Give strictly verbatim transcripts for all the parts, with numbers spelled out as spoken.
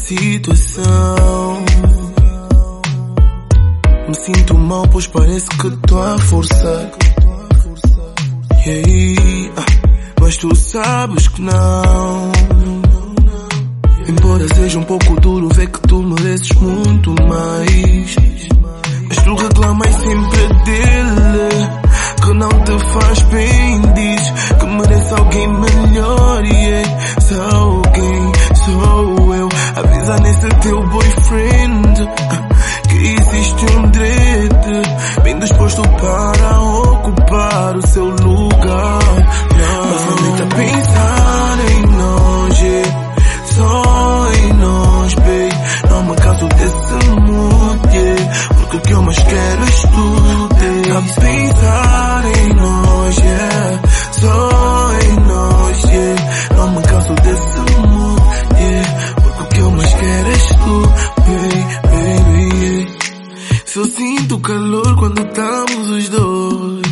situação. Me sinto mal, pois parece que tô a forçar. Yeah, mas tu sabes que não. Embora seja um pouco duro ver que tu mereces muito mais, mas tu reclamas sempre dele, que não te faz bem. Diz que merece alguém melhor, e yeah. Se alguém sou eu. Avisa nesse teu boyfriend que existe um dread bem disposto para ocupar o seu lugar. Mas a mente a pensar em nós, yeah. Só em nós, babe. Não me canso desse mood, yeah. Porque o que eu mais quero és tu, yeah. A pensar em nós, yeah. Só em nós, yeah. Não me canso desse mood, yeah. Porque o que eu mais quero és tu, baby, baby, yeah. Se eu sinto calor quando estamos os dois,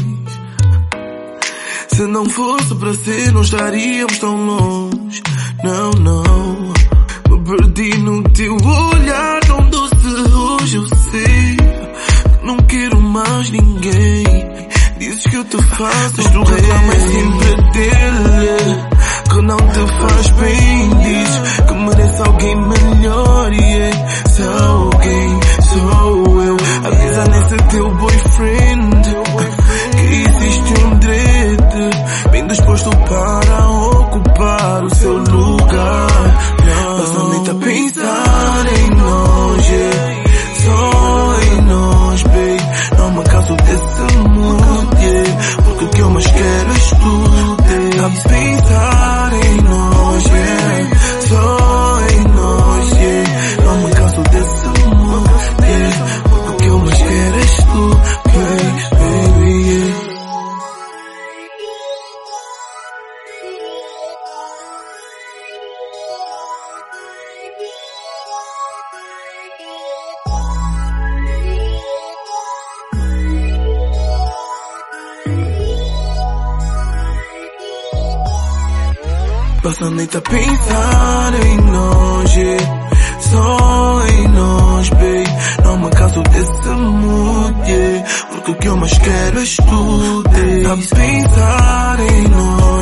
se não fosse para ser não estaríamos tão longe. Não, não, me perdi no teu olhar tão doce hoje. Eu sei que não quero mais ninguém. Dizes que eu te faço, mas tu reclamas sempre dele, que não te faz bem. Diz que merece alguém melhor, e yeah. Se alguém sou eu. Avisa nesse teu boyfriend que existe um dread bem disposto para ocupar o seu lugar. Mas não nem tá a pensar em nós, yeah. Só em nós, babe. Não me canso desse mood, yeah. Porque o que eu mais quero és tu, yeah. Tá a pensar em nós, yeah. Só em nós, yeah. Não me canso desse mood, yeah. Porque o que eu mais quero és tu, baby, baby, yeah. Passa a noite a pensar em nós, yeah. Só em nós, babe. Não me canso desse mood, yeah. Porque o que eu mais quero és tu, yeah. A pensar em nós.